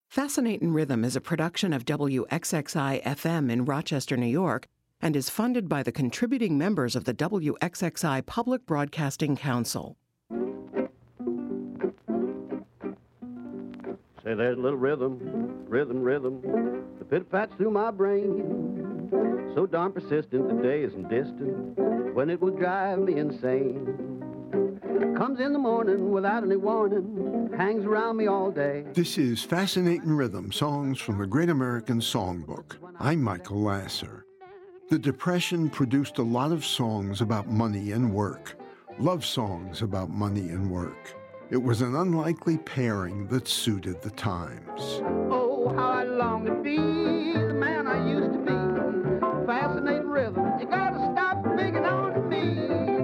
Fascinatin' Rhythm is a production of WXXI-FM in Rochester, New York, and is funded by the contributing members of the WXXI Public Broadcasting Council. Say, there's a little rhythm, rhythm, rhythm, the pit-pats through my brain. So darn persistent, the day isn't distant, when it will drive me insane. Comes in the morning without any warning, hangs around me all day. This is Fascinatin' Rhythm, songs from the Great American Songbook. I'm Michael Lasser. The Depression produced a lot of songs about money and work, love songs about money and work. It was an unlikely pairing that suited the times. Oh, how I long to be the man I used to be. Fascinating rhythm, you gotta stop picking on me.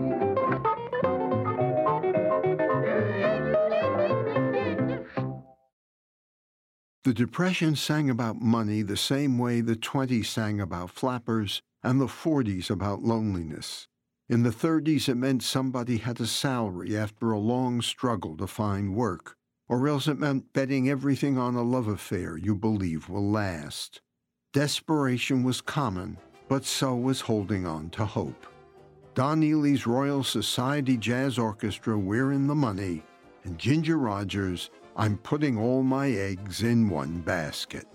The Depression sang about money the same way the 20s sang about flappers and the 40s about loneliness. In the 30s, it meant somebody had a salary after a long struggle to find work, or else it meant betting everything on a love affair you believe will last. Desperation was common, but so was holding on to hope. Don Ely's Royal Society Jazz Orchestra, We're in the Money, and Ginger Rogers, I'm Putting All My Eggs in One Basket.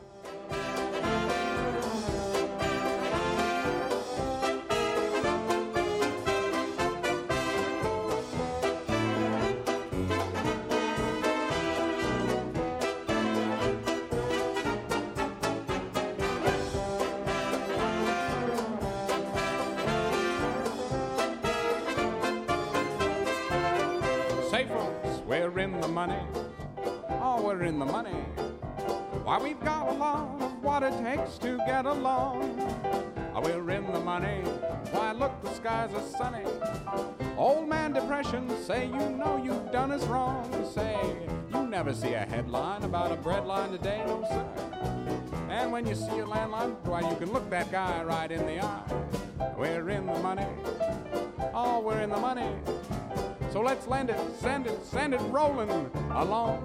Say, folks, we're in the money. Oh, we're in the money. Why, we've got a lot of what it takes to get along. Oh, we're in the money. Why, look, the skies are sunny. Old man depression, say you know you've done us wrong. Say, you never see a headline about a bread line today, no sir. And when you see a landline, why, you can look that guy right in the eye. We're in the money. Oh, we're in the money. So let's lend it, send it rolling along.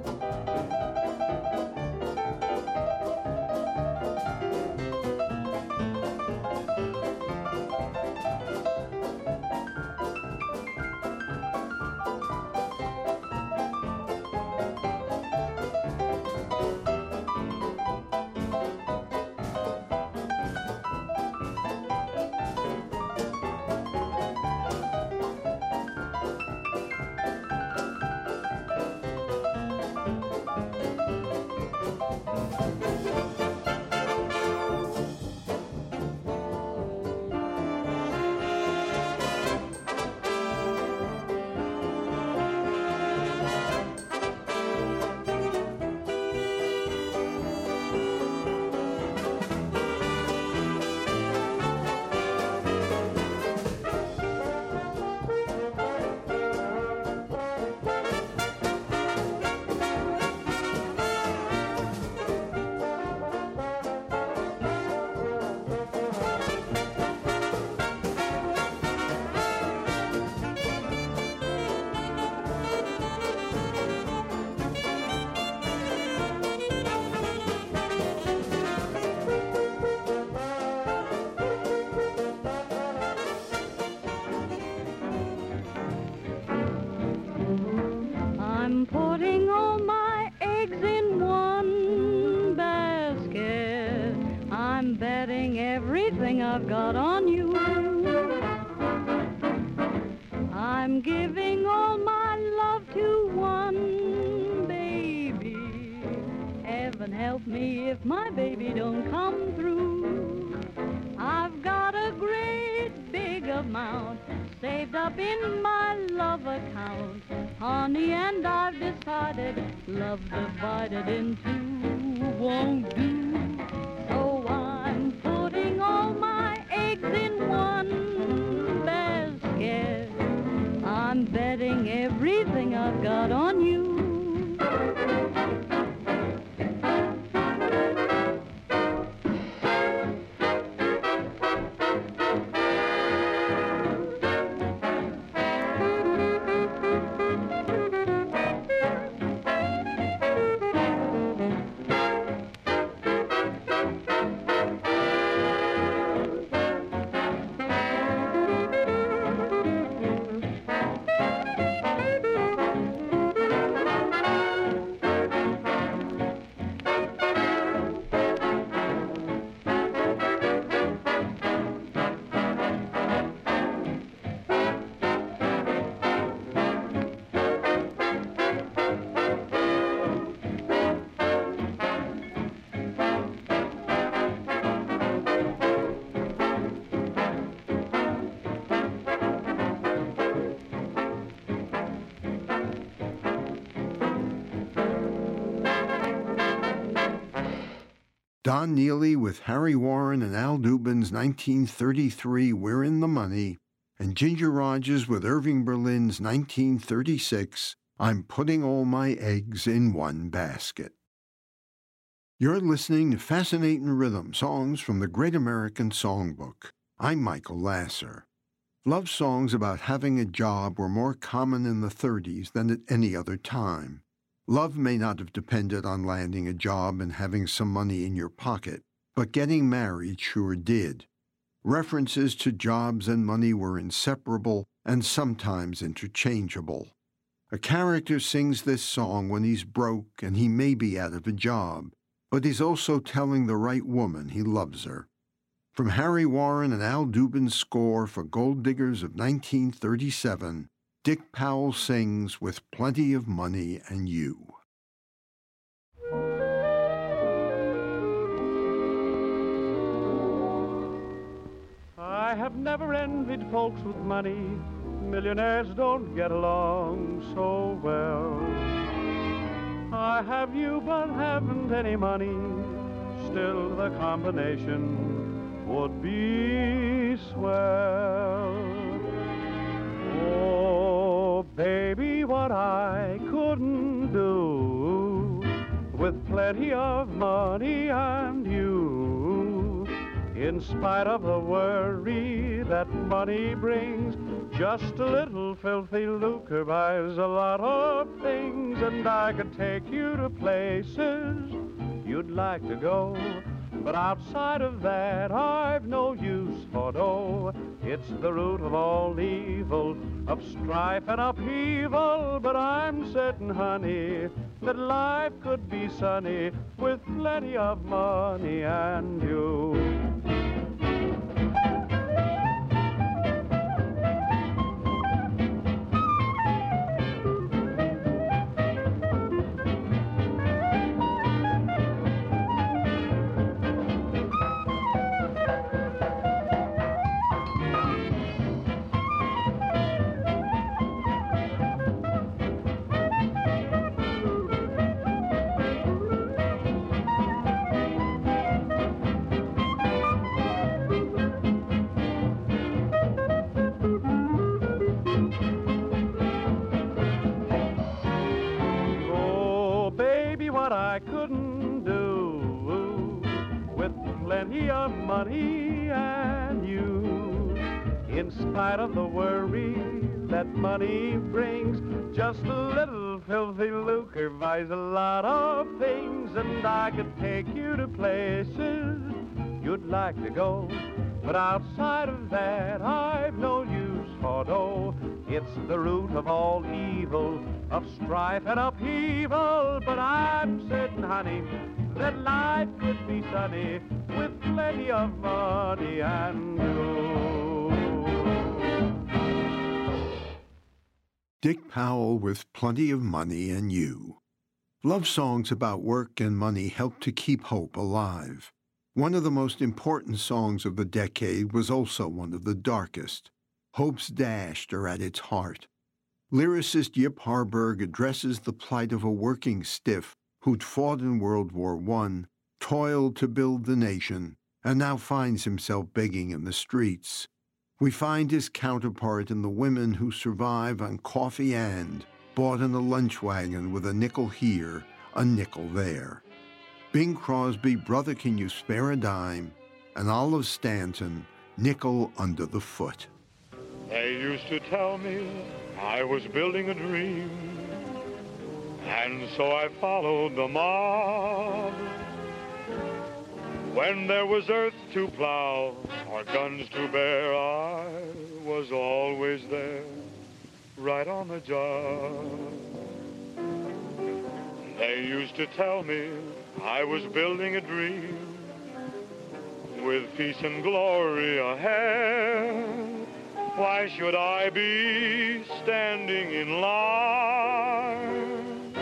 I'm putting all my eggs in one basket. I'm betting everything I've got on you. I'm giving all my love to one baby. Heaven help me if my baby don't come through. I've got a great big amount saved up in my love account, honey, and I've decided love divided in two won't do. So I'm putting all my eggs in one basket. I'm betting everything I've got on you. Don Neely with Harry Warren and Al Dubin's 1933 We're in the Money, and Ginger Rogers with Irving Berlin's 1936 I'm Putting All My Eggs in One Basket. You're listening to Fascinating Rhythm, songs from the Great American Songbook. I'm Michael Lasser. Love songs about having a job were more common in the 30s than at any other time. Love may not have depended on landing a job and having some money in your pocket, but getting married sure did. References to jobs and money were inseparable and sometimes interchangeable. A character sings this song when he's broke and he may be out of a job, but he's also telling the right woman he loves her. From Harry Warren and Al Dubin's score for Gold Diggers of 1937, Dick Powell sings With Plenty of Money and You. I have never envied folks with money. Millionaires don't get along so well. I have you but haven't any money. Still the combination would be swell. Oh, baby, what I couldn't do with plenty of money and you. In spite of the worry that money brings, just a little filthy lucre buys a lot of things, and I could take you to places you'd like to go. But outside of that, I've no use for dough. It's the root of all evil, of strife and upheaval. But I'm certain, honey, that life could be sunny with plenty of money and you. I couldn't do with plenty of money and you. In spite of the worry that money brings, just a little filthy lucre buys a lot of things, and I could take you to places you'd like to go. But outside of that, I've no use for dough. It's the root of all evil, of strife and upheaval. But I'm certain, honey, that life could be sunny with plenty of money and you. Dick Powell with Plenty of Money and You. Love songs about work and money help to keep hope alive. One of the most important songs of the decade was also one of the darkest. Hopes dashed are at its heart. Lyricist Yip Harburg addresses the plight of a working stiff who'd fought in World War I, toiled to build the nation, and now finds himself begging in the streets. We find his counterpart in the women who survive on coffee and, bought in a lunch wagon with a nickel here, a nickel there. Bing Crosby, Brother Can You Spare a Dime, and Olive Stanton, Nickel Under the Foot. They used to tell me I was building a dream, and so I followed the mob. When there was earth to plow or guns to bear, I was always there, right on the job. They used to tell me I was building a dream, with peace and glory ahead. Why should I be standing in line,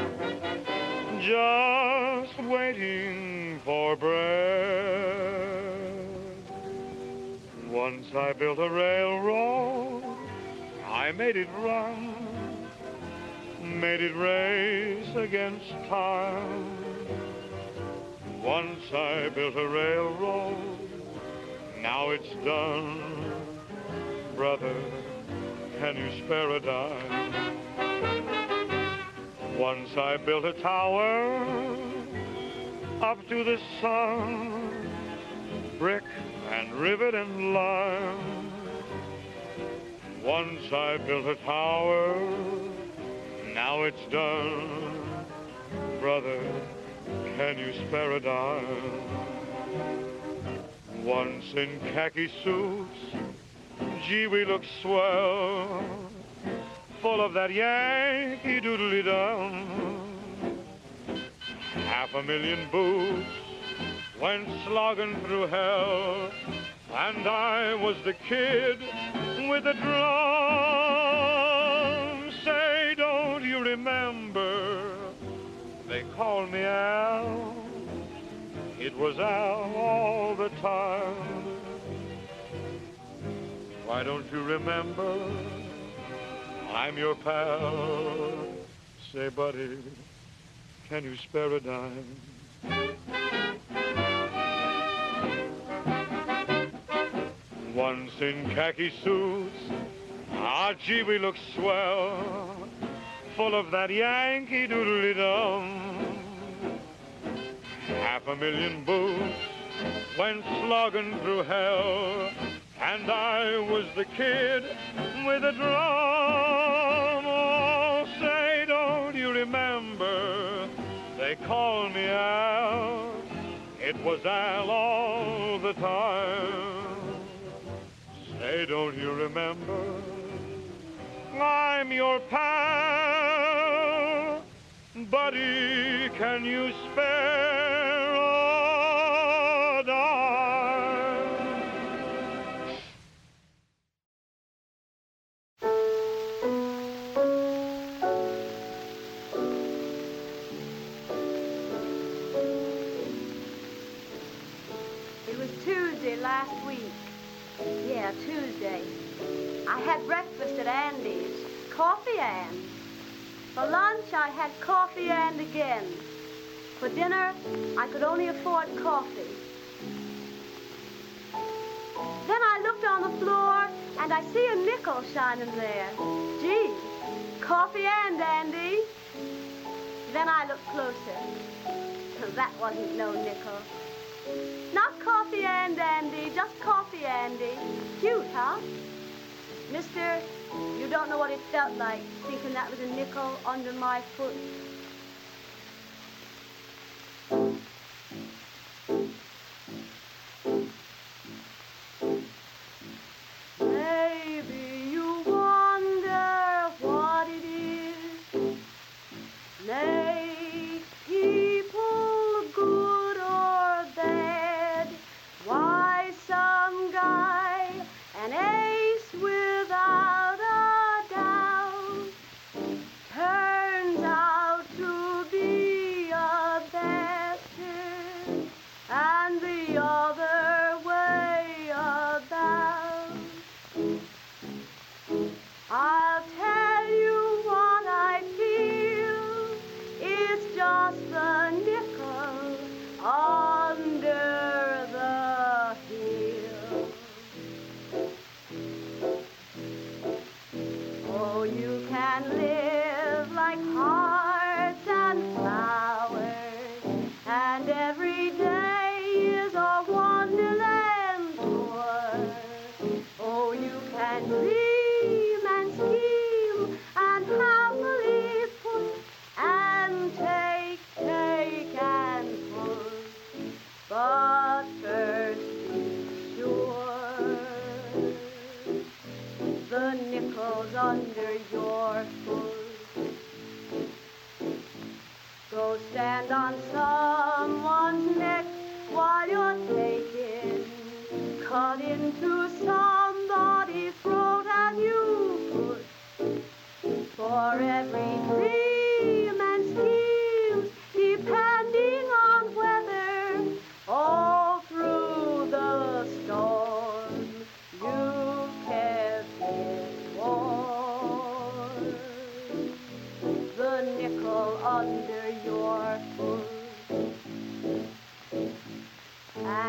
just waiting for bread? Once I built a railroad, I made it run, made it race against time. Once I built a railroad, now it's done. Brother, can you spare a dime? Once I built a tower up to the sun, brick and rivet and lime. Once I built a tower, now it's done. Brother, can you spare a dime? Once in khaki suits, gee, we look swell, full of that Yankee doodly-dum. 500,000 boots went slogging through hell, and I was the kid with the drum. Say, don't you remember? They called me Al. It was Al all the time. Why don't you remember? I'm your pal. Say, buddy, can you spare a dime? Once in khaki suits, ah, gee, we look swell, full of that Yankee doodly-dum. 500,000 boots went slogging through hell, and I was the kid with a drum. Oh, say, don't you remember? They called me Al. It was Al all the time. Say, don't you remember? I'm your pal. Buddy, can you spare a dime? It was Tuesday last week. Yeah, Tuesday. I had breakfast at Andy's, Coffee and. For lunch, I had coffee and again. For dinner, I could only afford coffee. Then I looked on the floor, and I see a nickel shining there. Gee, coffee and, Andy. Then I looked closer. That wasn't no nickel. Not coffee and, Andy, just coffee, Andy. Cute, huh? Mister, you don't know what it felt like, thinking that was a nickel under my foot. Maybe you wonder what it is makes people good or bad. Why some guy, an ace without a doubt, turns out to be a bastard, and the other way about. I'll tell you what I feel, it's just the nickel under the heel. Oh, you can live like hearts and flowers, and every day is a wonderland tour. Oh, you can dream and scheme and happily put and take and put. But first be sure the nickel's under your foot. Go stand on someone's neck while you're taking, cut into somebody's throat and you put. For every dream and scheme, depending on weather, all through the storm, you kept it warm. The nickel under your foot.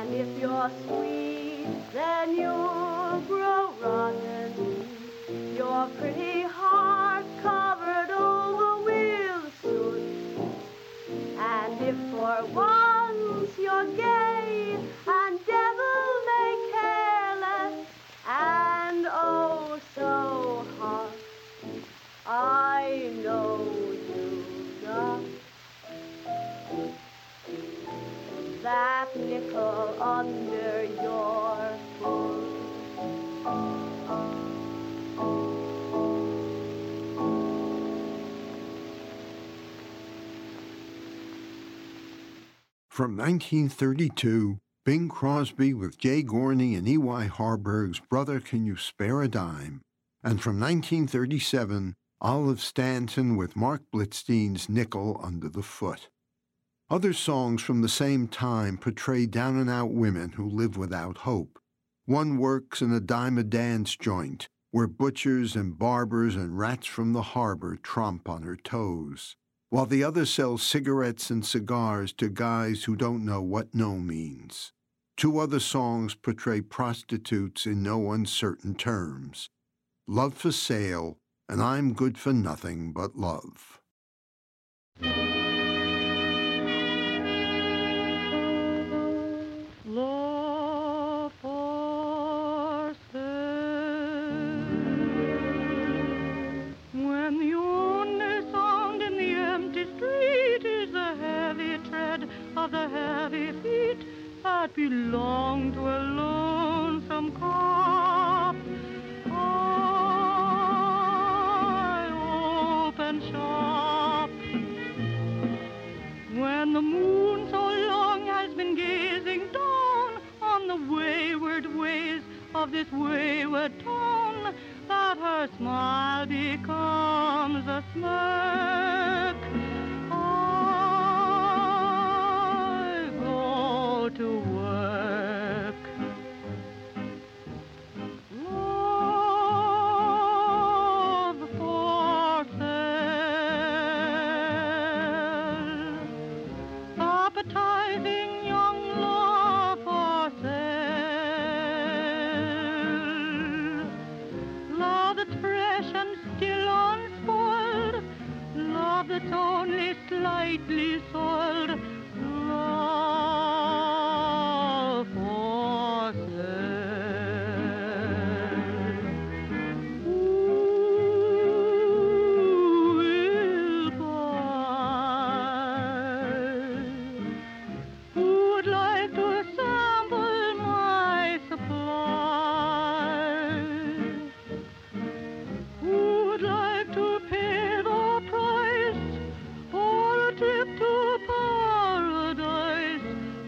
And if you're sweet, then you'll grow rotten. Your pretty heart covered over with soot. And if for once you're gay and devil-may careless and oh so hot, I know you got that nickel under your foot. From 1932, Bing Crosby with Jay Gorney and E.Y. Harburg's Brother, Can You Spare a Dime? And from 1937, Olive Stanton with Mark Blitzstein's Nickel Under the Foot. Other songs from the same time portray down-and-out women who live without hope. One works in a dime-a-dance joint, where butchers and barbers and rats from the harbor tromp on her toes, while the other sells cigarettes and cigars to guys who don't know what no means. Two other songs portray prostitutes in no uncertain terms. Love for Sale and I'm Good for Nothing But Love. Love for sale. When the only sound in the empty street is the heavy tread of the heavy feet that belong to a lonesome cop, I open shop. When the moon so long has been gazing down on the wayward ways of this wayward town, that her smile becomes a smirk, I go to work. Love for sale, appetizing young love for sale, love that's fresh and still unspoiled, love that's only slightly soiled, love for sale. Who will buy? Who would like to sample my supply? Who would like to pay the price for a trip to paradise?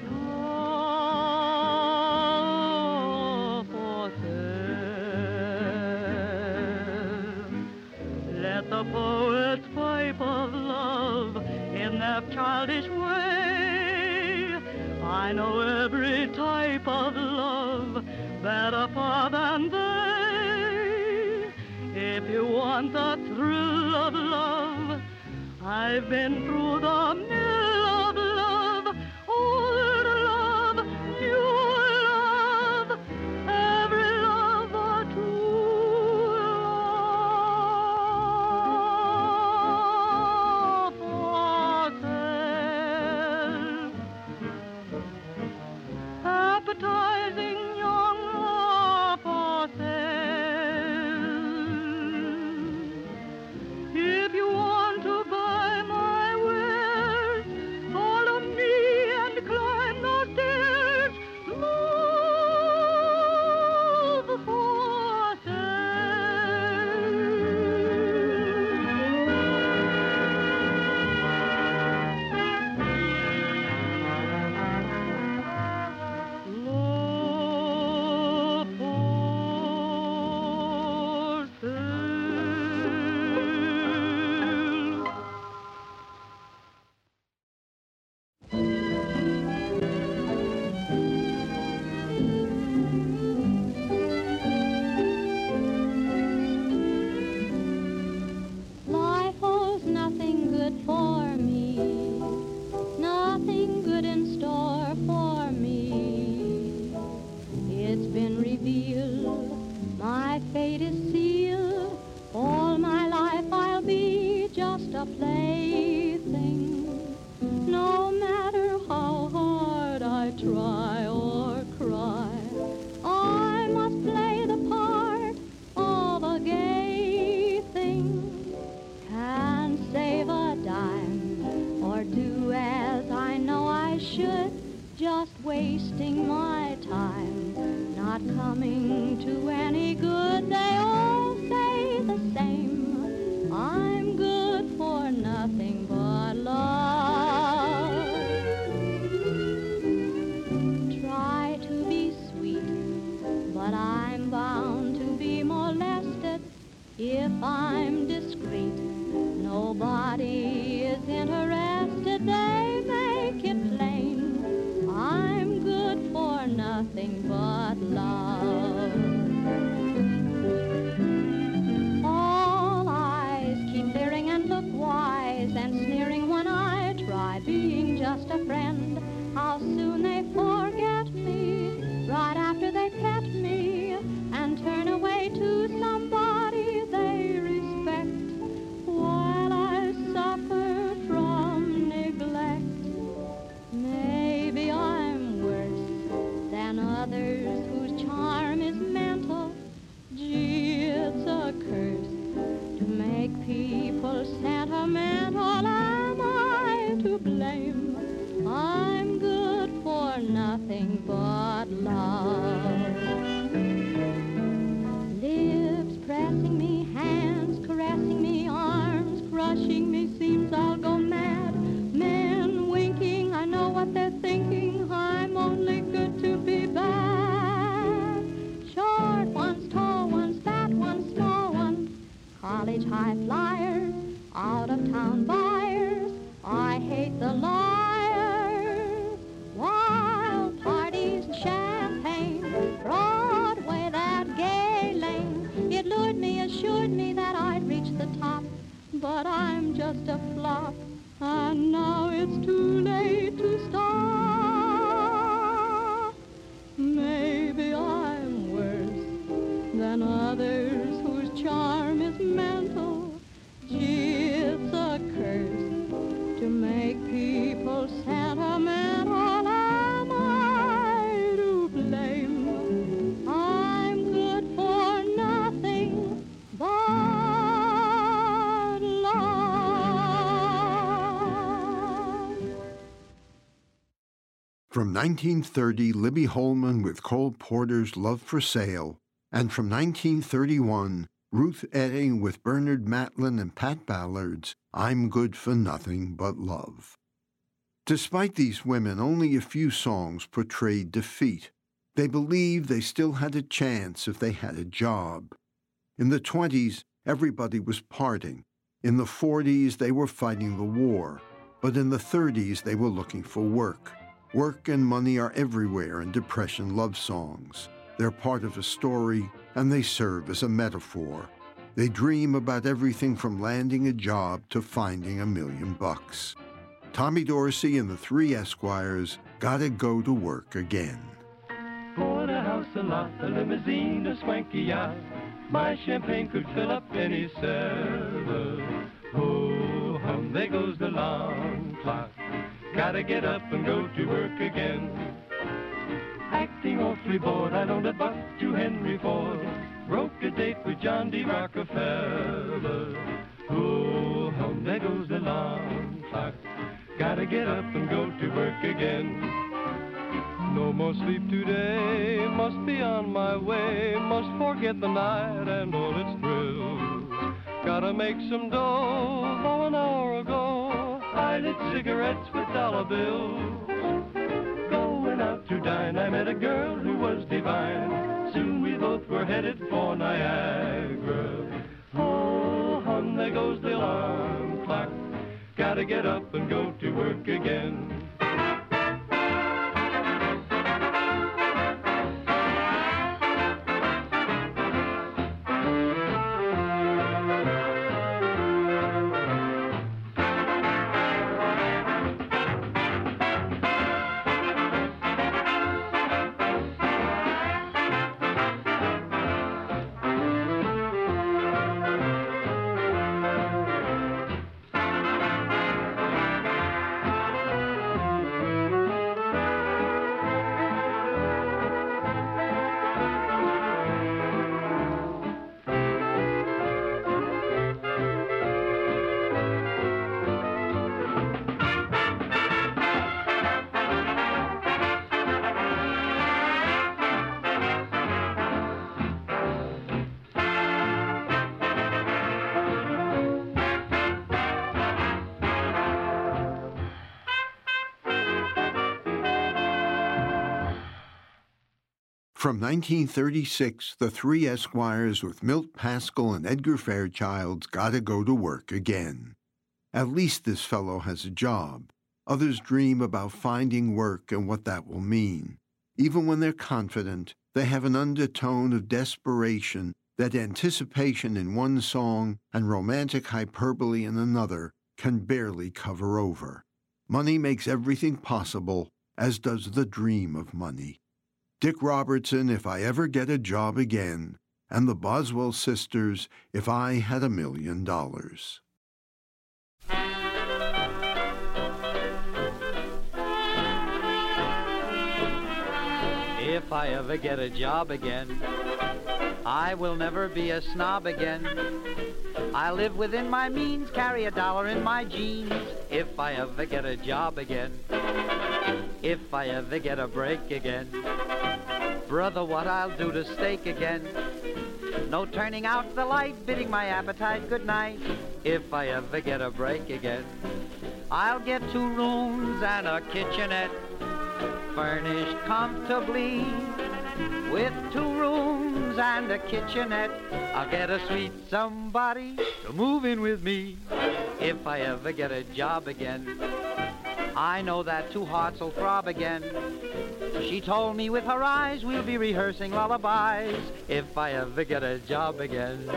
Love for sale. Let the poets pipe of love in their childish way. I know every type of love better far than they. If you want the thrill of love, I've been through the mill of love, old love, new love, every love but true love for sale. Appetizing young love for sale. If you want to buy my wares, try or cry. I must play the part of a gay thing. Can't save a dime or do as I know I should. Just wasting my time, not coming to any good. They all say the same. I'm good for nothing but love. Try to be sweet, but I'm bound to be molested. If I'm discreet, nobody is interested. They make it plain. I'm good for nothing but love. All eyes keep leering and look wise and sneering when I try being just a friend. How soon they forget me right after they pet me and turn away to somebody they respect while I suffer from neglect. Maybe I'm worse than others whose charm is mental. Gee, it's a curse to make people sentimental. Am I to blame? I'm good for nothing but love. Lips pressing me, hands caressing me, arms crushing me, seems I'll go mad. Men winking, I know what they're thinking. I'm only good to be bad. Short ones, tall ones, fat ones, small ones, college high flyers, out-of-town buyers. I hate the liars. Wild parties and champagne, Broadway, that gay lane. It lured me, assured me that I'd reach the top, but I'm just a flop. And now it's too late to stop. Maybe I'm worse than others whose charm is mental. Gee, it's a curse to make people sentimental. Am I to blame? I'm good for nothing but love. From 1930, Libby Holman with Cole Porter's Love for Sale, and from 1931, Ruth Etting with Bernard Matlin and Pat Ballard's I'm Good for Nothing But Love. Despite these women, only a few songs portrayed defeat. They believed they still had a chance if they had a job. In the 20s, everybody was parting. In the 40s, they were fighting the war. But in the 30s, they were looking for work. Work and money are everywhere in Depression love songs. They're part of a story, and they serve as a metaphor. They dream about everything from landing a job to finding $1 million. Tommy Dorsey and the Three Esquires gotta go to work again. Bought a house, a lot, a limousine, a swanky yacht. My champagne could fill up any cellar. Oh, hum, there goes the alarm clock. Gotta get up and go to work again. Acting awfully bored, I loaned a buck to Henry Ford. Broke a date with John D. Rockefeller. Oh, hum, there goes the alarm clock. Gotta get up and go to work again. No more sleep today, must be on my way. Must forget the night and all its thrills. Gotta make some dough, though an hour ago I lit cigarettes with dollar bills. Going out to dine, I met a girl who was divine. Soon we both were headed for Niagara. Oh, hum, there goes the alarm clock. Gotta get up and go to work again. From 1936, the three Esquires with Milt Pascal and Edgar Fairchild's Gotta Go to Work Again. At least this fellow has a job. Others dream about finding work and what that will mean. Even when they're confident, they have an undertone of desperation that anticipation in one song and romantic hyperbole in another can barely cover over. Money makes everything possible, as does the dream of money. Dick Robertson, If I Ever Get a Job Again, and the Boswell Sisters, If I Had $1 Million. If I ever get a job again, I will never be a snob again. I live within my means, carry $1 in my jeans. If I ever get a job again, if I ever get a break again, brother, what I'll do to steak again. No turning out the light, bidding my appetite good night. If I ever get a break again, I'll get 2 rooms and a kitchenette, furnished comfortably. With 2 rooms and a kitchenette, I'll get a sweet somebody to move in with me. If I ever get a job again, I know that 2 hearts will throb again. She told me with her eyes we'll be rehearsing lullabies. If I ever get a job again.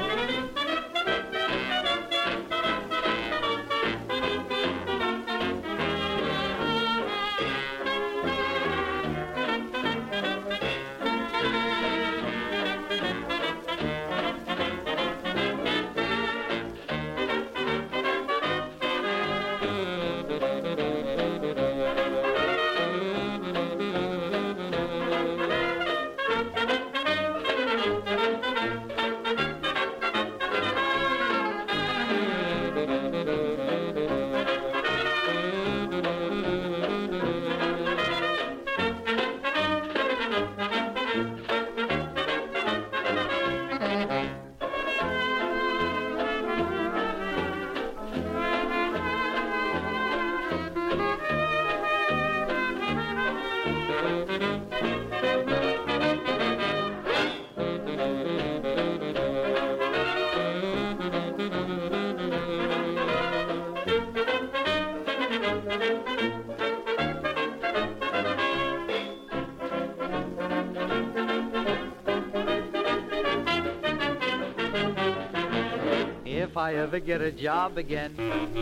If I ever get a job again,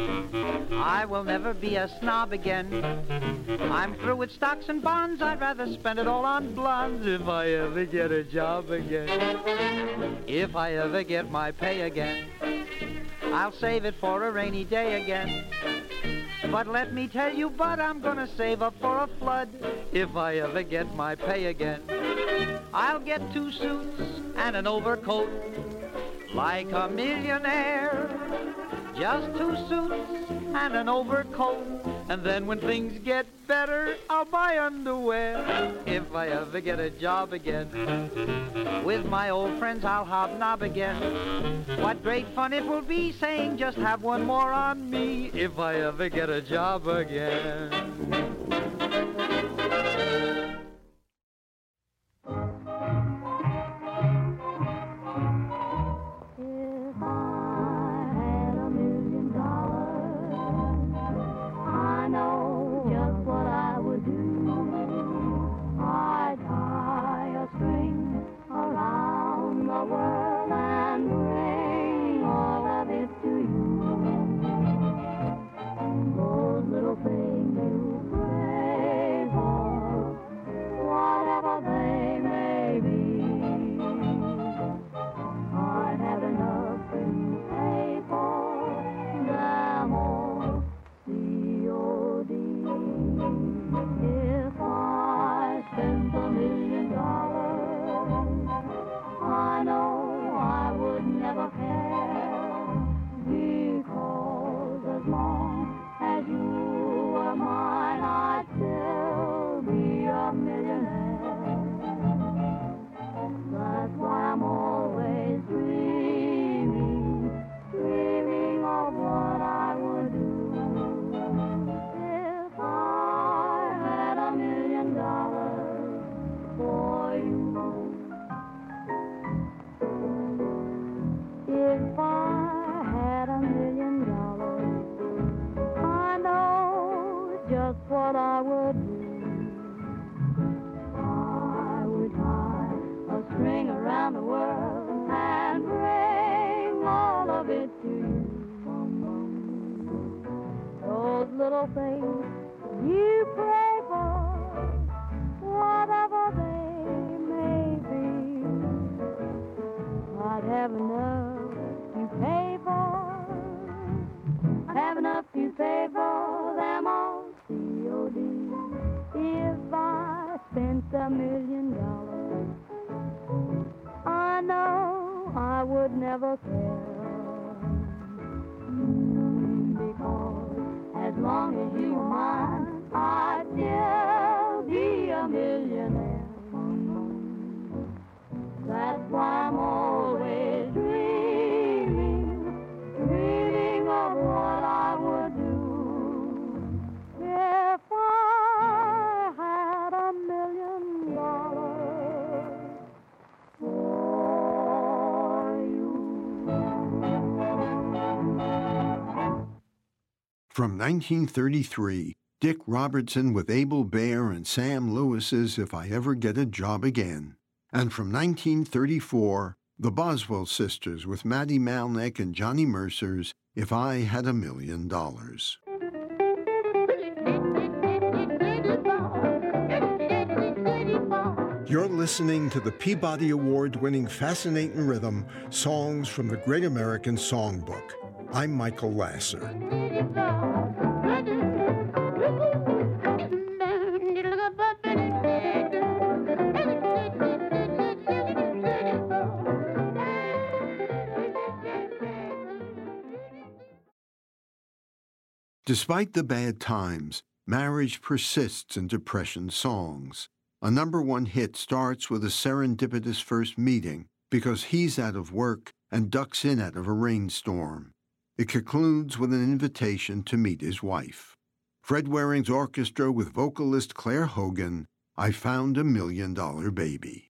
I will never be a snob again. I'm through with stocks and bonds, I'd rather spend it all on blondes. If I ever get a job again, if I ever get my pay again, I'll save it for a rainy day again. But let me tell you, bud, I'm gonna save up for a flood. If I ever get my pay again, I'll get 2 suits and an overcoat, like a millionaire. Just 2 suits and an overcoat, and then when things get better, I'll buy underwear. If I ever get a job again, with my old friends I'll hobnob again. What great fun it will be saying, just have one more on me. If I ever get a job again. Those little things you little things you pray for, whatever they may be, I'd have enough to pay for. I'd have enough to pay for them all, COD. If I spent $1 million, I know I would never care. Because as long as you're mine, I'd still be a millionaire. That's why I'm always dreaming of what I would do if I had $1 million for you. From 1933, Dick Robertson with Abel Baer and Sam Lewis's If I Ever Get a Job Again. And from 1934, the Boswell Sisters with Matty Malneck and Johnny Mercer's If I Had $1 Million. You're listening to the Peabody Award-winning Fascinating Rhythm, Songs from the Great American Songbook. I'm Michael Lasser. Despite the bad times, marriage persists in Depression songs. A #1 hit starts with a serendipitous first meeting because he's out of work and ducks in out of a rainstorm. It concludes with an invitation to meet his wife. Fred Waring's orchestra with vocalist Claire Hogan, I Found $1 Million Baby.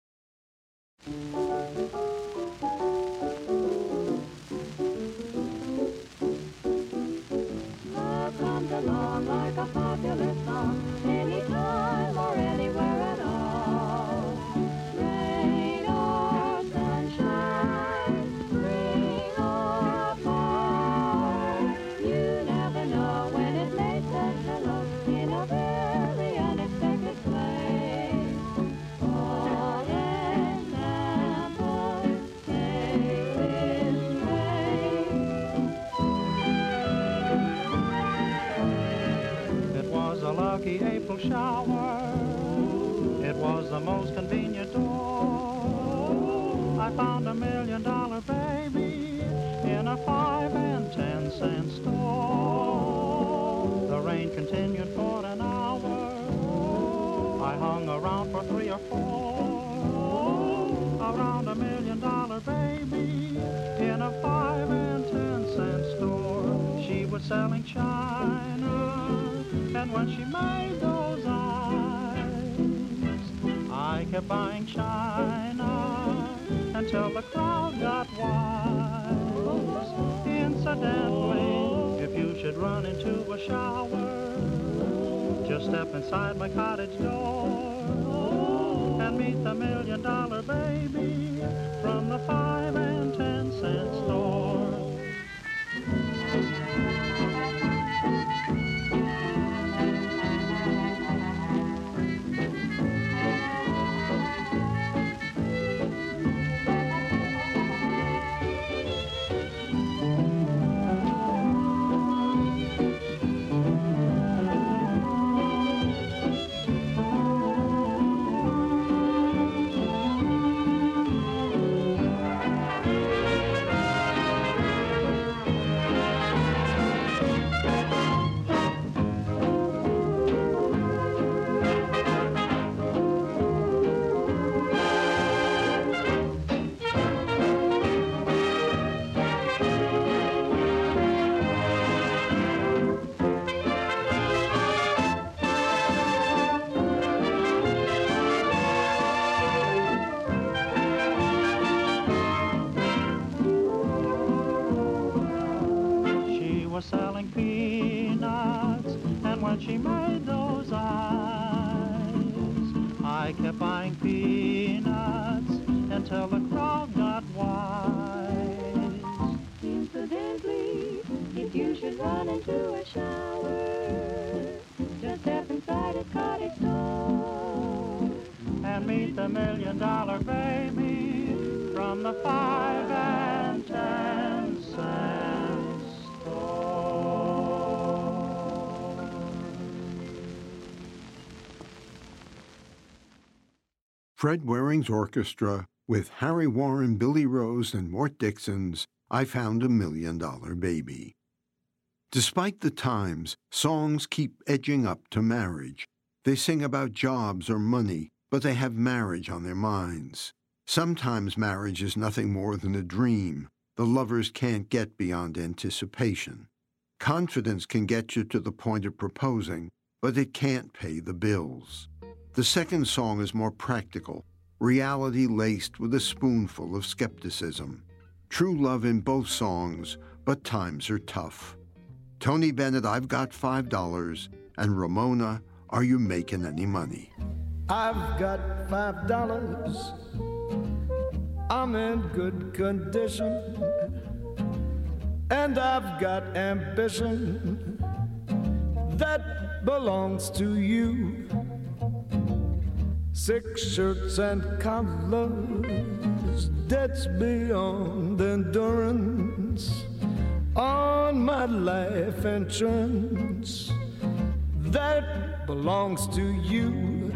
Comes along like a popular song, anytime or anywhere at all. Rain or sunshine, spring or fall, you never know when it may say hello in a very unexpected place. For example, take this rain. A lucky April shower. It was the most convenient door. I found $1 million baby in a 5 and 10 cent store. The rain continued for an hour. I hung around for 3 or 4. Around $1 million baby in a 5 and 10 cent store. She was selling china. And when she made those eyes, I kept buying china until the crowd got wise. Incidentally, if you should run into a shower, just step inside my cottage door and meet the $1 million baby from the 5 and 10 cent store. Selling peanuts, and when she made those eyes, I kept buying peanuts until the crowd got wise. Incidentally, if you should run into a shower, can meet the $1 million baby from the 5 and 10 cent store. Fred Waring's orchestra with Harry Warren, Billy Rose, and Mort Dixon's I Found a $1 Million Baby. Despite the times, songs keep edging up to marriage. They sing about jobs or money, but they have marriage on their minds. Sometimes marriage is nothing more than a dream. The lovers can't get beyond anticipation. Confidence can get you to the point of proposing, but it can't pay the bills. The second song is more practical, reality laced with a spoonful of skepticism. True love in both songs, but times are tough. Tony Bennett, I've Got $5, and Ramona, Are You Making Any Money? I've got $5. I'm in good condition. And I've got ambition that belongs to you. 6 shirts and collars, debts beyond endurance, on my life insurance that belongs to you.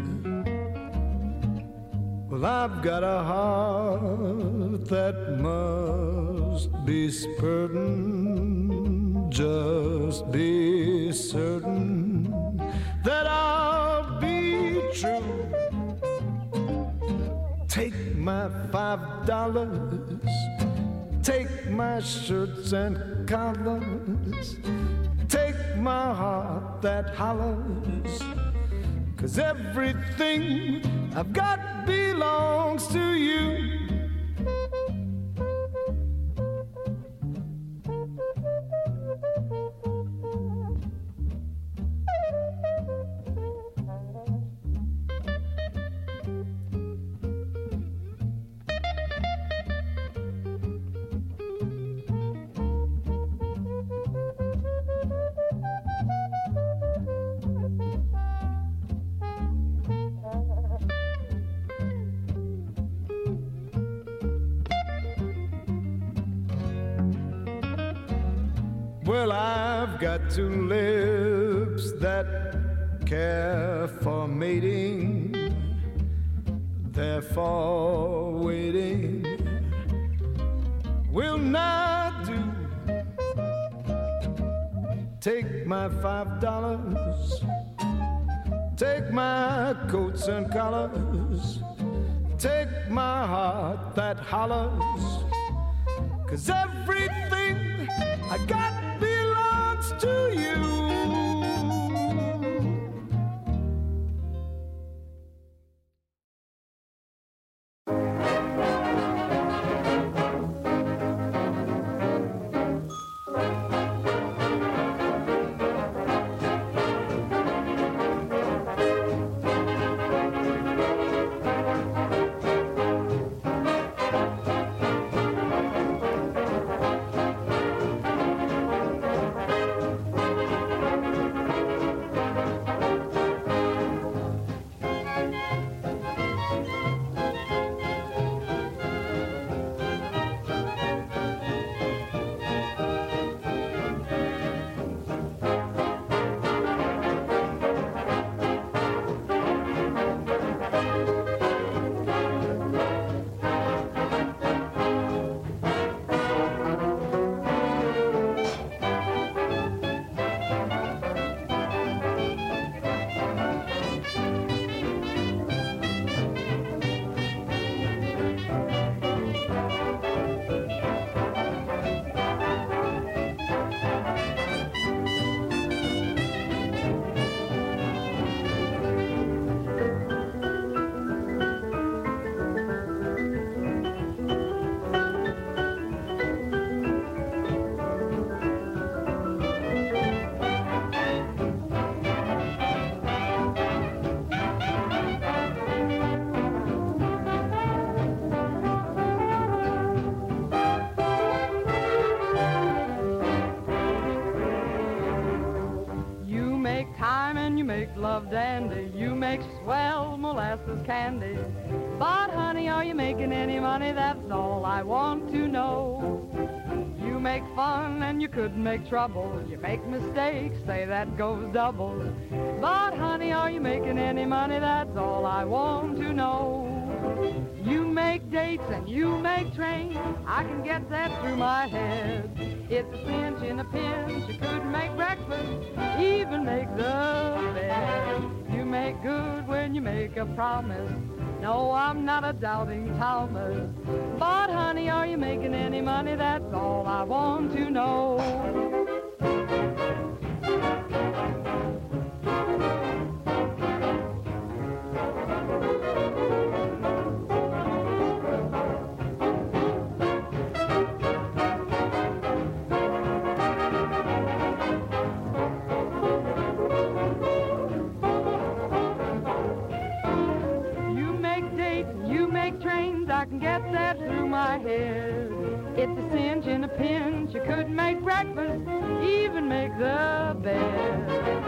Well, I've got a heart that must be spurting. Just be certain that I'll be true. Take my $5, take my shirts and collars, take my heart that hollers, 'cause everything I've got belongs to you. Well, I've got 2 lips that care for mating, therefore waiting will not do. Take my $5, take my coats and collars, take my heart that hollers, 'cause everything I got belongs to you. Love dandy, you make swell molasses candy. But honey, are you making any money? That's all I want to know. You make fun and you could make trouble. You make mistakes, say that goes double. But honey, are you making any money? That's all I want to know. You make dates and you make trains, I can get that through my head. It's a cinch in a pinch, you could make breakfast, even make the bed. You make good when you make a promise. No, I'm not a doubting Thomas. But honey, are you making any money? That's all I want to know. I can get that through my head. It's a cinch in a pinch. You could make breakfast, even make the bed.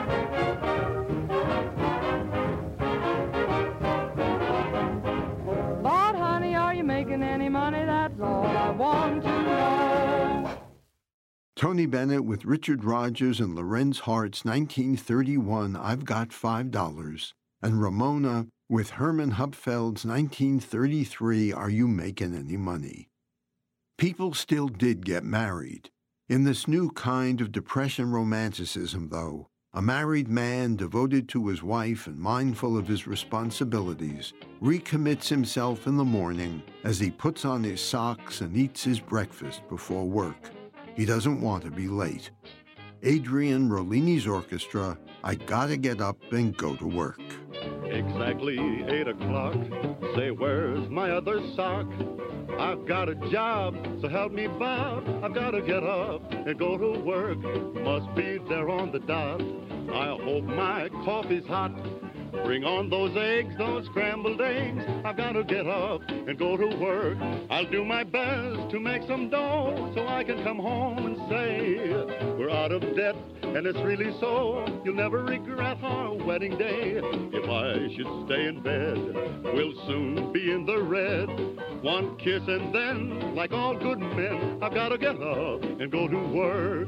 But honey, are you making any money? That's all I want to know. Tony Bennett with Richard Rodgers and Lorenz Hart's 1931 I've Got $5, and Ramona with Herman Hupfeld's 1933 Are You Making Any Money? People still did get married. In this new kind of Depression romanticism, though, a married man devoted to his wife and mindful of his responsibilities recommits himself in the morning as he puts on his socks and eats his breakfast before work. He doesn't want to be late. Adrian Rollini's orchestra, I Gotta Get Up and Go to Work. Exactly 8 o'clock. Say, where's my other sock? I've got a job, so help me, Bob. I've got to get up and go to work. Must be there on the dot. I hope my coffee's hot. Bring on those eggs, those scrambled eggs. I've got to get up and go to work. I'll do my best to make some dough so I can come home and say we're out of debt, and it's really so. You'll never regret our wedding day. If I should stay in bed, we'll soon be in the red. One kiss and then, like all good men, I've got to get up and go to work.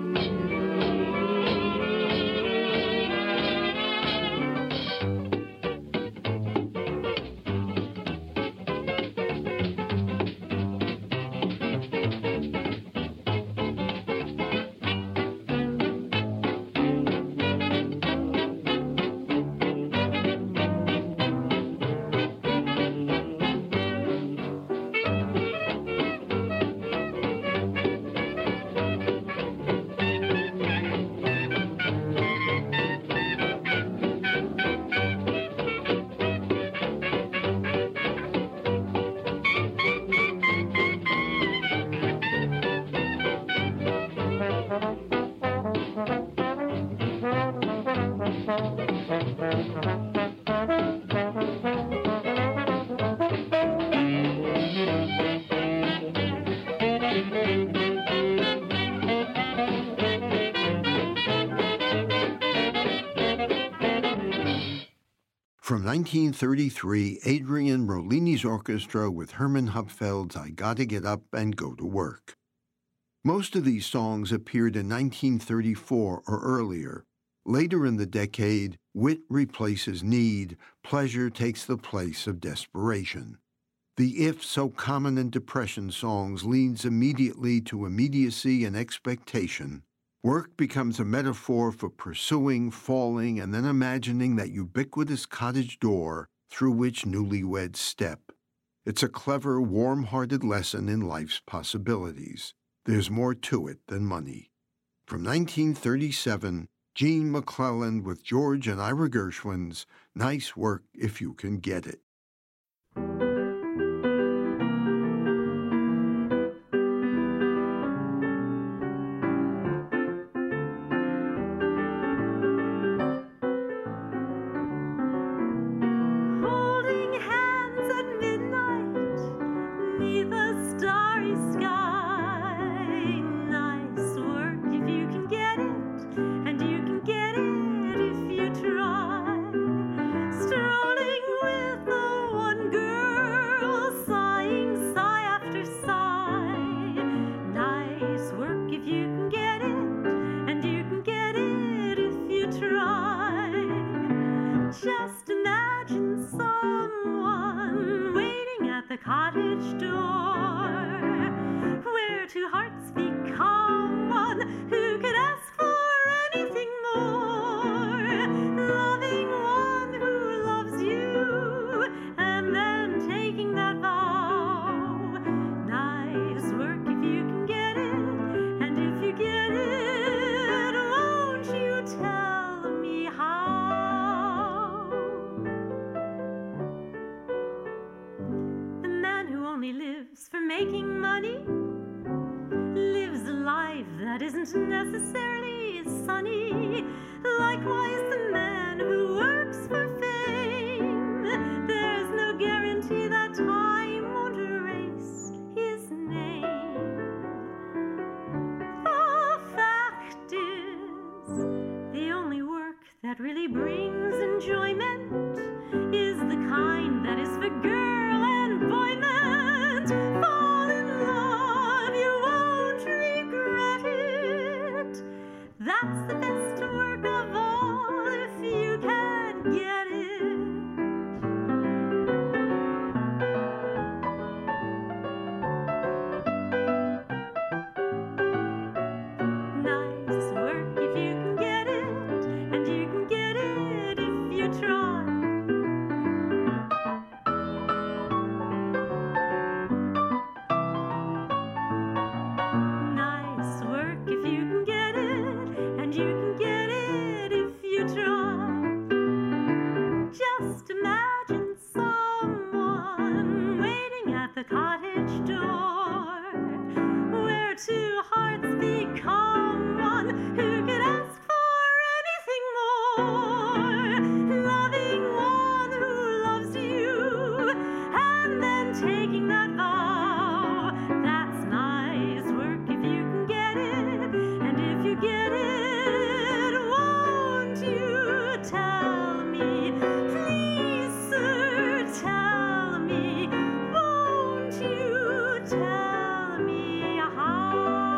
From 1933, Adrian Rollini's orchestra with Herman Hupfeld's I Gotta Get Up and Go to Work. Most of these songs appeared in 1934 or earlier. Later in the decade, wit replaces need, pleasure takes the place of desperation. The if so common in Depression songs leads immediately to immediacy and expectation. Work becomes a metaphor for pursuing, falling, and then imagining that ubiquitous cottage door through which newlyweds step. It's a clever, warm-hearted lesson in life's possibilities. There's more to it than money. From 1937, Gene McClelland with George and Ira Gershwin's Nice Work If You Can Get It. someone waiting at the cottage door, where two hearts become one, who could ask for anything more? Loving one who loves you, and then taking that vow. Nice work if you can get it, and if you get it, won't you tell me how? The man who only lives for making money lives a life that isn't necessarily sunny. Likewise, the man who works for fame, there's no guarantee that time won't erase his name. The fact is, the only work that really brings enjoyment is the kind that is for girl and boyment. Fall in love, you won't regret it. That's the best work of all if you can get it. Nice work if you can get it, and you can get it if you try. Nice work if you can get it, and you can get it if you try. Just imagine someone waiting at the cottage door, where two hearts become one, who could ask for anything more? Loving one who loves you, and then taking that vow. That's nice work if you can get it, and if you get it, won't you tell me? Please, sir, tell me. Won't you tell me how?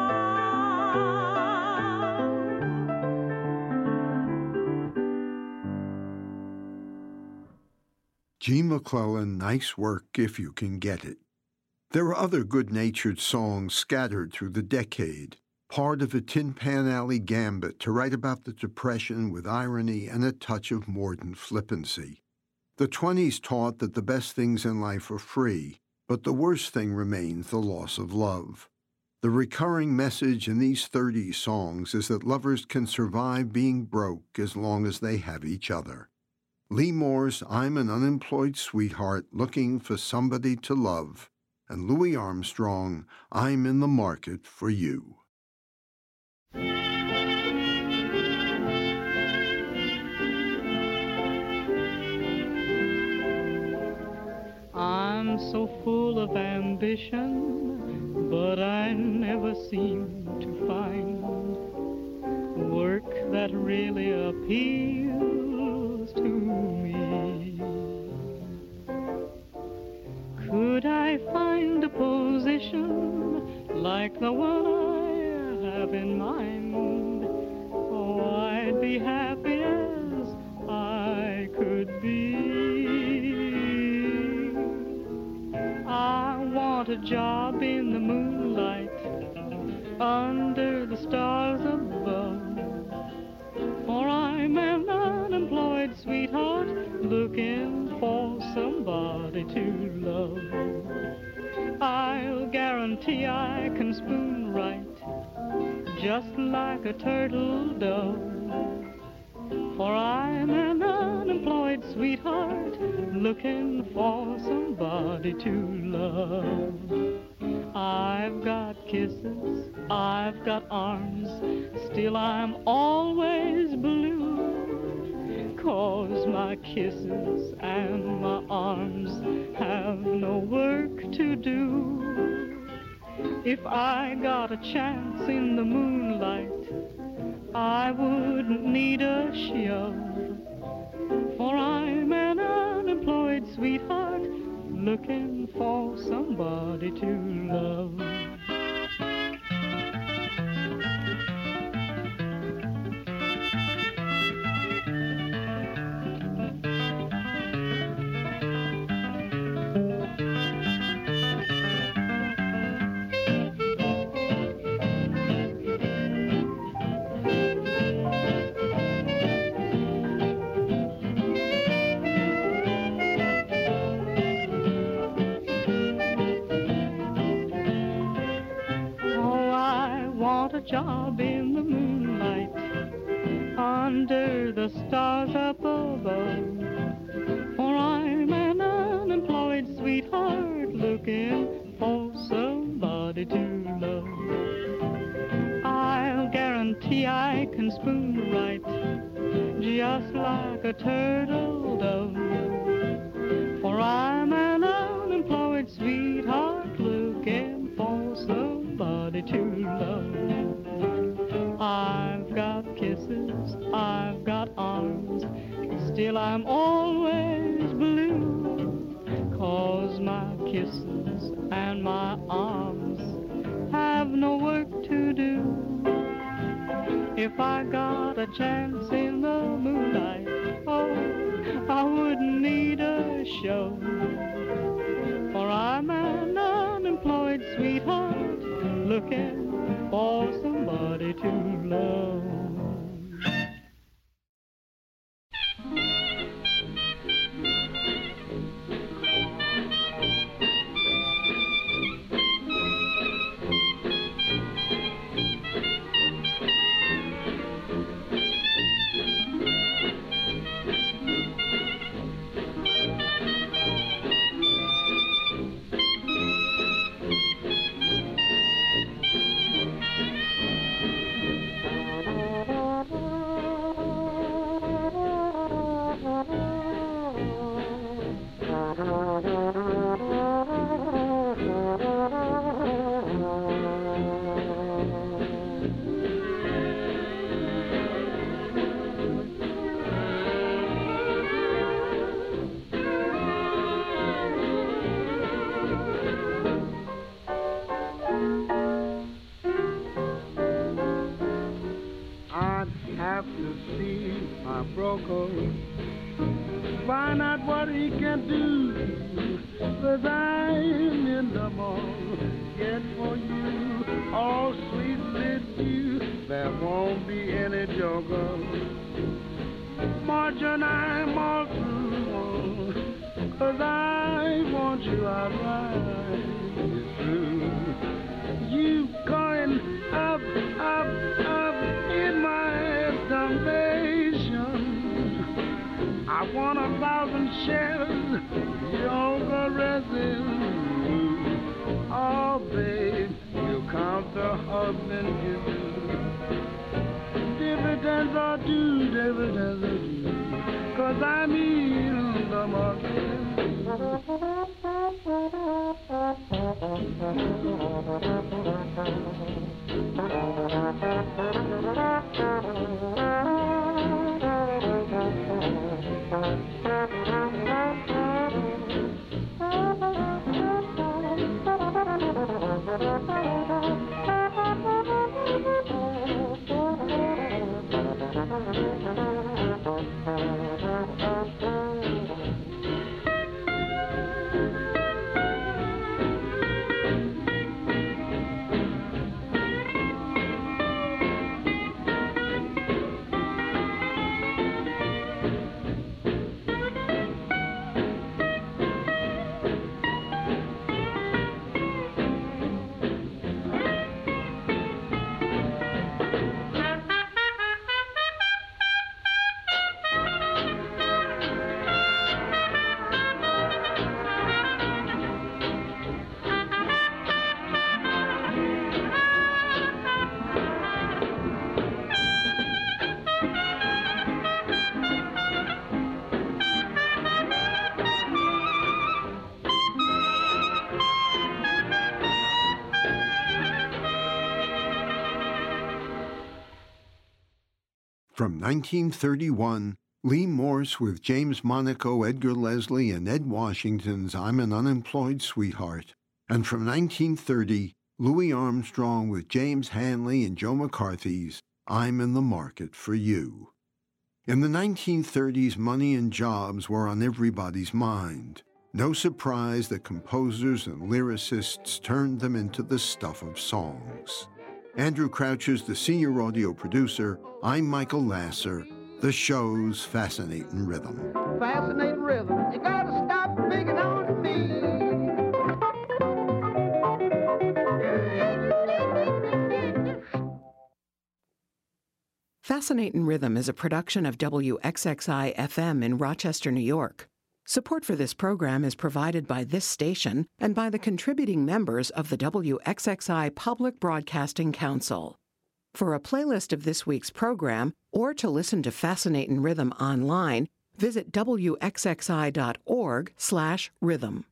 Gene McClellan, nice work if you can get it. There are other good-natured songs scattered through the decade, part of a Tin Pan Alley gambit to write about the Depression with irony and a touch of mordant flippancy. The 20s taught that the best things in life are free, but the worst thing remains the loss of love. The recurring message in these 30s songs is that lovers can survive being broke as long as they have each other. Lee Moore's I'm an Unemployed Sweetheart Looking for Somebody to Love, and Louis Armstrong, I'm in the Market for You. I'm so full of ambition, but I never seem to find work that really appeals to me. Could I find a position like the one I have in mind? Oh, I'd be happy as I could be. I want a job in the moonlight, under the stars above, for I'm an unemployed sweetheart looking for somebody to love. I'll guarantee I can spoon right, just like a turtle dove, for I'm an unemployed sweetheart looking for somebody to love. I've got kisses, I've got arms, still I'm always blue, 'cause my kisses and my arms have no work to do. If I got a chance in the moonlight, I wouldn't need a shove, for I'm an unemployed sweetheart looking for somebody to love. job in the moonlight, under the stars up above. For I'm an unemployed sweetheart looking for somebody to love. I'll guarantee I can spoon right, just like a turtle dove. For I'm an unemployed sweetheart looking for somebody to love. I've got kisses, I've got arms, still I'm always blue, 'cause my kisses and my arms have no work to do. If I got a chance in the moonlight, oh, I wouldn't need a show. For I'm an unemployed sweetheart looking for somebody to love. Find out what he can do, 'cause I'm in the market for you. All sweet with you, there won't be any joker. Margin, I'm all through, 'cause I want you outright. It's true. You going up, up, up in my estimation. I want 1,000 shares, your caressing. Oh, babe, you count the husband you do. Dividends are due, dividends are due, 'cause I'm in the market. From 1931, Lee Morse with James Monaco, Edgar Leslie, and Ed Washington's I'm an Unemployed Sweetheart. And from 1930, Louis Armstrong with James Hanley and Joe McCarthy's I'm in the Market for You. In the 1930s, money and jobs were on everybody's mind. No surprise that composers and lyricists turned them into the stuff of songs. Andrew Croucher's the senior audio producer. I'm Michael Lasser. The show's Fascinating Rhythm. Fascinating rhythm, you gotta stop picking on me. Fascinatin' Rhythm is a production of WXXI FM in Rochester, New York. Support for this program is provided by this station and by the contributing members of the WXXI Public Broadcasting Council. For a playlist of this week's program, or to listen to Fascinatin' Rhythm online, visit wxxi.org/rhythm.